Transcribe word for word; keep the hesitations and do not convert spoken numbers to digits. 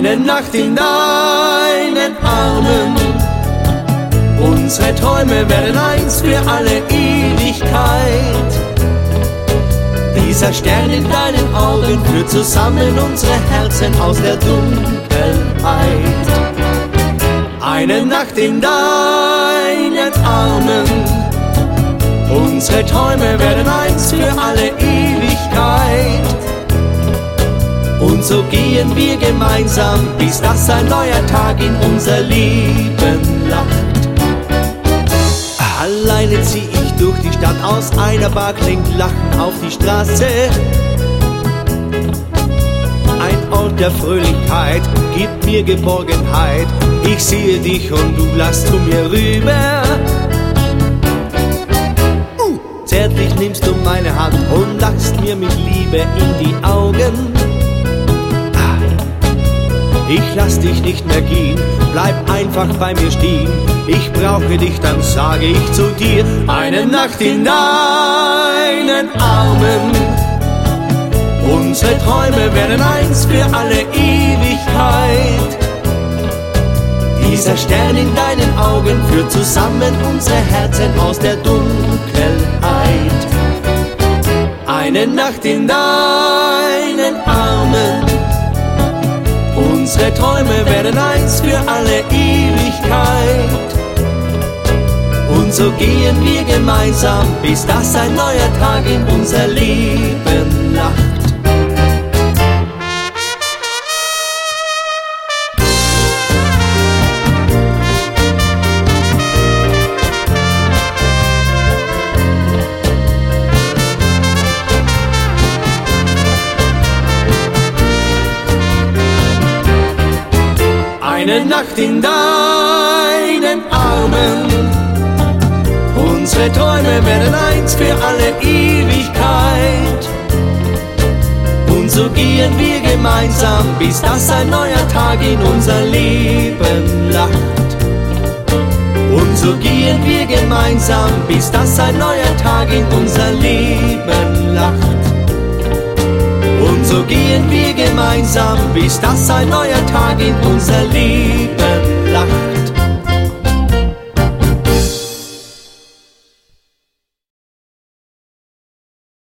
Eine Nacht in deinen Armen, unsere Träume werden eins für alle Ewigkeit. Dieser Stern in deinen Augen führt zusammen unsere Herzen aus der Dunkelheit. Eine Nacht in deinen Armen, unsere Träume werden eins für alle Ewigkeit. Und so gehen wir gemeinsam, bis dass ein neuer Tag in unser Leben lacht. Alleine zieh ich durch die Stadt, aus einer Bar klingt Lachen auf die Straße. Ein Ort der Fröhlichkeit gibt mir Geborgenheit. Ich sehe dich und du lachst zu mir rüber. Uh, zärtlich nimmst du meine Hand und lachst mir mit Liebe in die Augen. Ich lass dich nicht mehr gehen, bleib einfach bei mir stehen. Ich brauche dich, dann sage ich zu dir: Eine Nacht in deinen Armen, unsere Träume werden eins für alle Ewigkeit. Dieser Stern in deinen Augen führt zusammen unsere Herzen aus der Dunkelheit. Eine Nacht in deinen Armen, unsere Träume werden eins für alle Ewigkeit. Und so gehen wir gemeinsam, bis dass ein neuer Tag in unser Leben lacht. Eine Nacht in deinen Armen, unsere Träume werden eins für alle Ewigkeit. Und so gehen wir gemeinsam, bis dass ein neuer Tag in unser Leben lacht. Und so gehen wir gemeinsam, bis dass ein neuer Tag in unser Leben lacht. Und so gehen wir gemeinsam, bis dass ein neuer Tag in unser Leben lacht.